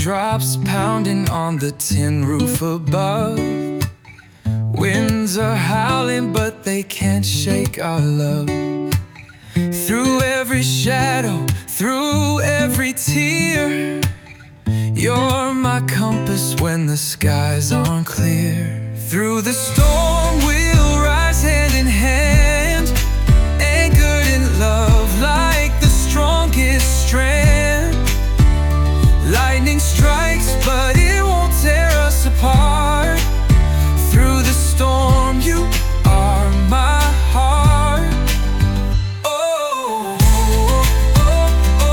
Raindrops pounding on the tin roof above. Winds are howling, but they can't shake our love. Through every shadow, through every tear, you're my compass when the skies aren't clear. Through the storm we'll rise hand in hand, anchored in love like the strongest strand. Lightning strikes, but it won't tear us apart. Through the storm, you are my heart. Oh, oh, oh,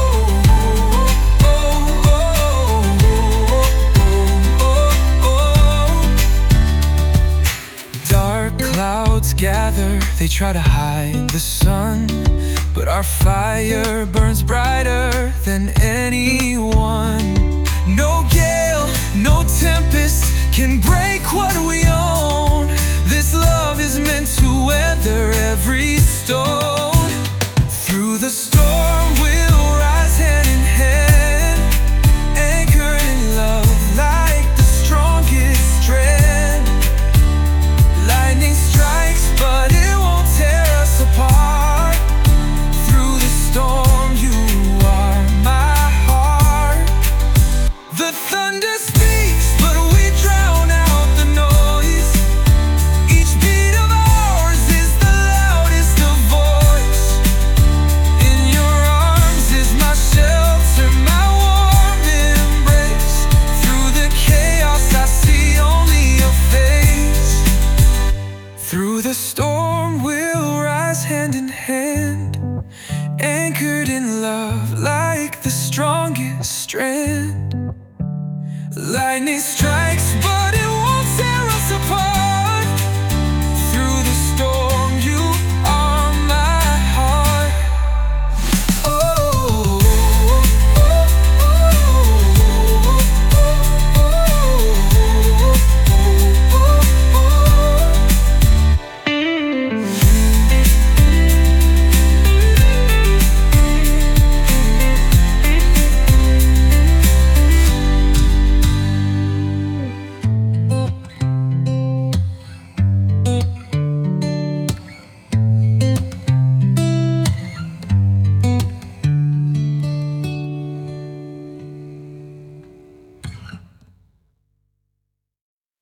oh, oh, oh. Dark clouds gather, they try to hide the sun, but our fire burns brighter than anyone. No gale, no tempest can break what we own. This love is meant to weather every storm. Through the storm we'll rise hand in hand, anchored in love like the strongest strand. Lightning strikes, but it won't tear us apart. Through the storm, you are my heart. The thunder speaks, but we drown out the noise. Each beat of ours is the loudest of voice. In your arms is my shelter, my warm embrace. Through the chaos I see only your face. Through the storm we'll rise hand in hand, anchored in love like the strongest strand. Lightning strikes, but